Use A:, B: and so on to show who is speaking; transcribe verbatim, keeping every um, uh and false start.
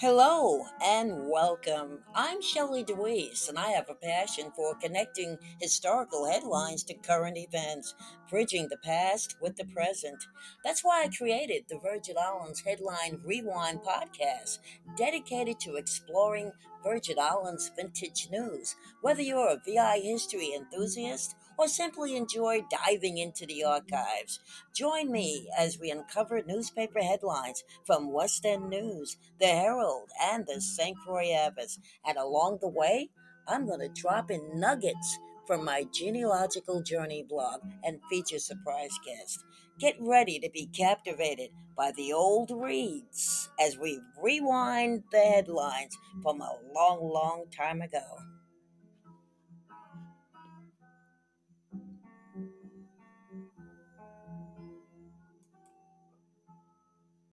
A: Hello and welcome. I'm Shelley DeWeese, and I have a passion for connecting historical headlines to current events, bridging the past with the present. That's why I created the Virgin Islands Headline Rewind podcast, dedicated to exploring Virgin Islands vintage news. Whether you're a V I history enthusiast or simply enjoy diving into the archives, join me as we uncover newspaper headlines from West End News, the Herald, and the Saint Croix Abbas. And along the way, I'm going to drop in nuggets from my genealogical journey blog and feature surprise guests. Get ready to be captivated by the old reads as we rewind the headlines from a long, long time ago.